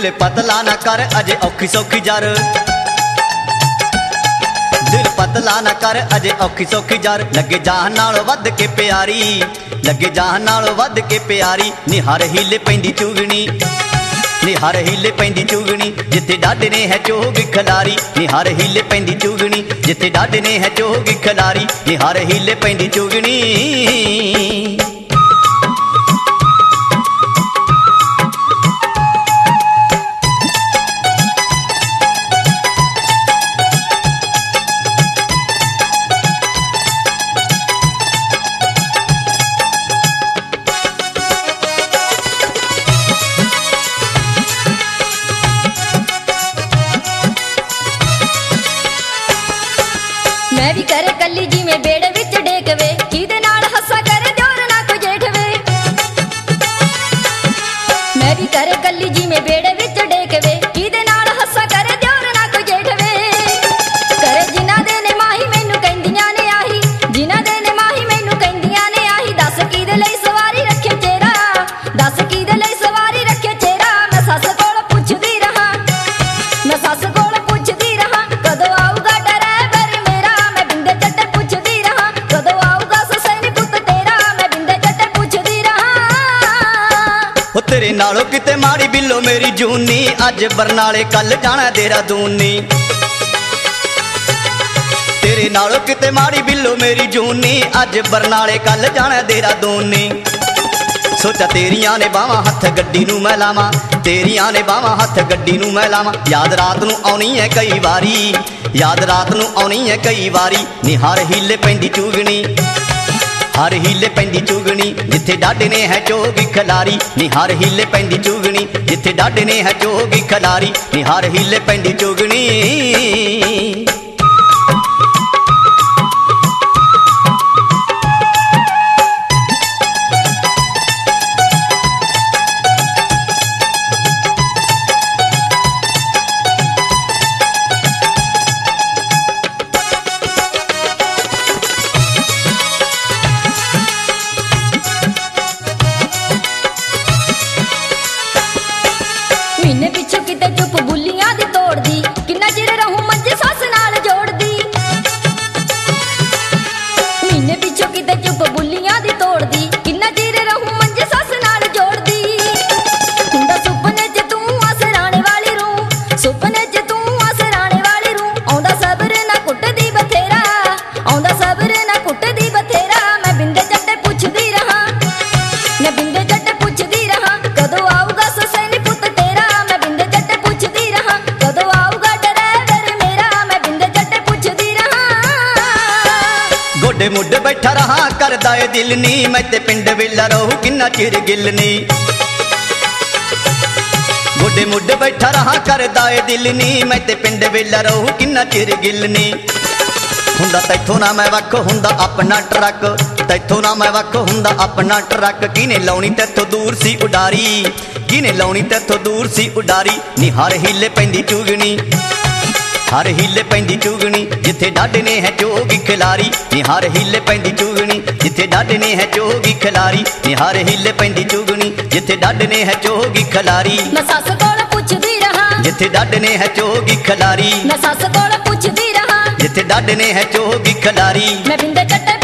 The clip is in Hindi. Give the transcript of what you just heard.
दिल पतला ना कर अजे औखी सौखी जर, दिल पतला ना कर अजे औखी सौखी जर, लगे जान नालों वध के प्यारी, लगे जान नालों वध के प्यारी, नी हर हीले पैंदी चुगनी, नी हर हीले पैंदी चुगनी, जिथे डाडे ने है चोगी खलारी, नी हर हीले पैंदी चुगनी, जिथे डाडे ने है चोगी खलारी, नी हर हीले पैंदी चुगनी। मैं भी करे कली जी में बेड़े विच डेकवे, किदे नाल हस्सा करे दियोर ना कोई जेठ वे। मैं भी करे कली जी में बेड़े विच डेकवे, किदे नाल हस्सा करे दियोर ना कोई जेठ वे। करे जिन्हां दे ने माही मैनू कहंदियां ने आही, जिन्हां दे ने माही मैनू कहंदियां ने आही, दस किदे लई सवारी रखे चेहरा, दस किदे लई सवारी रखे चेहरा। मैं सस कोल पुछदी रहा, मैं सस कोल पुछदी रहा, कदों आऊगा तेरे नालों किते माड़ी बिल्लो मेरी जूनी, अज बरनाले कल जाना देहरादून नी। तेरे नालों किते माड़ी बिल्लो मेरी जूनी, अज बरनाले कल जाना देहरादून नी। सोचा तेरियां ने बावां हथ गड्डी नूं मैं लावां, तेरियां ने बावां हथ गड्डी नूं मैं लावां, याद रात नूं आउणी है कई वारी, याद रात नूं आउणी है कई वारी, नी हर हीले पैंदी चुगनी, हर हीले पैंदी चुगनी, जिथे डाडे ने है चोगी खलारी, नी हर हीले पैंदी चुगनी, जिथे डाडे ने है चोगी खलारी, नी हर हीले पैंदी चुगनी। महीने पिछों किते चुप बुलियां दी तोड़दी, किन्ना चिर रहूं मंजे सस नाल जोड़दी। महीने पिछों किते चुप बुलियां दी तोड़दी, किन्ना चिर रहूं मंजे सस नाल जोड़दी। हुंदा सुपने च तू असराणे वाली रूं, सुपने च तू असराणे वाली रूं, आउंदा सबर ना कुटदी बथेरा, आउंदा सबर ना कुटदी बथेरा। मैं बिंदे जट्टे पुछदी रहा, मैं बिंदे जट्टे पुछदी रहा, कदों आऊगा ससैनी पुत तेरा। मैं बिंदे जट्टे पुछदी रहा, कदों आऊगा ड्राइवर मेरा। मैं बिंदे जट्टे पुछदी रहा। गोडे मुड बैठा रहा करदा ए दिल नी, मैं ते पिंड वेला रहूं किन्ना चिर गिल नी। गोडे मुड बैठा रहा करदा ए दिल नी, मैं ते पिंड वेला रहूं किन्ना चिर गिल नी। हुंदा तैथों ना मैं वख हुंदा अपना ट्रक, तैथों ना मैं वख हुंदा अपना ट्रक, किने लाउणी तैथों दूर सी उडारी, किने लाउणी तैथों दूर सी उडारी, नी हर हीले पैंदी चुगनी, हर हीले पैंदी चुगनी, जिथे डाडे ने है चोगी खिलारी, नी हर हीले पैंदी चुगनी, जिथे डाडे ने है चोगी खिलारी, नी हर हीले पैंदी चुगनी, जिथे डाडे ने है चोगी खिलारी। मैं सस कोल पुछदी रहा, जिथे डाडे ने है चोगी खिलारी, मैं सस कोल पुछदी रहा, जिथे डाडे ने है चोगी खिलारी। मैं बिंदे जट्टे